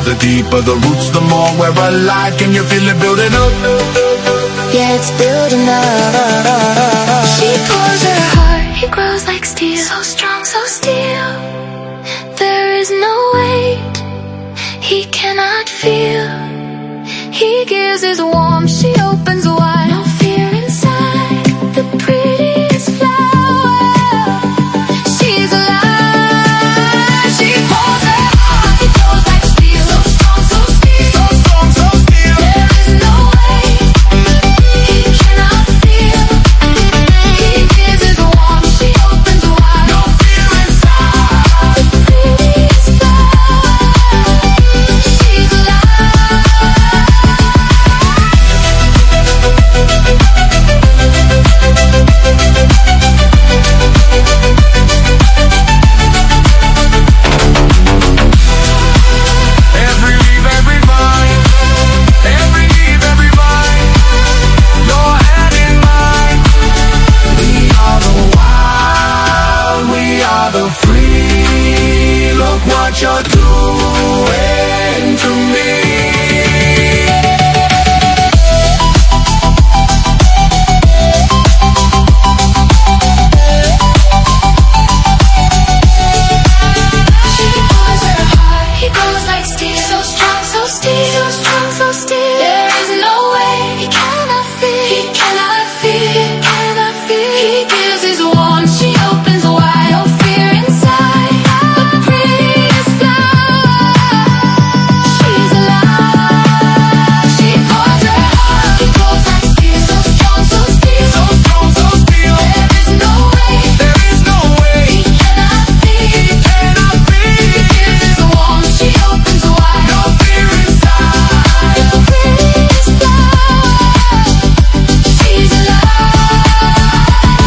the deeper the roots, the more we're alive. Can you feel it building up? Yeah, it's building up. She pours her heart, it grows like steel. So strong, so still. There is no weight he cannot feel. He gives his warmth, she opens wide. No fear inside, the prettiest flower. She's alive. She pours her heart, it goes like steel. So strong, so still. So strong, so still. There is no weight he cannot feel. He gives his warmth, she opens wide. No fear inside. The prettiest flower. She's alive. Every leaf, every vine, every leaf, every vine, your hand in mine. We are the wild, we are the free. Look what you're doing to me. She pours her heart, he grows like steel. So strong, so still. So strong, so still. There is no way he cannot feel. He cannot feel. He cannot feel. He gives his warmth, she opens wide. No fear inside. The prettiest flower. She's alive. She pours her heart, he grows like steel. So strong, so still. So strong, so still. There is no way There is no way he cannot feel. he cannot feel. He gives his warmth, she opens wide. No fear inside. The prettiest flower. She's alive.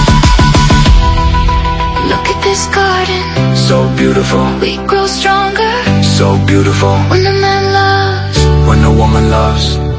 Look at this garden. So beautiful, We grow stronger so beautiful. when the man loves. When a woman loves.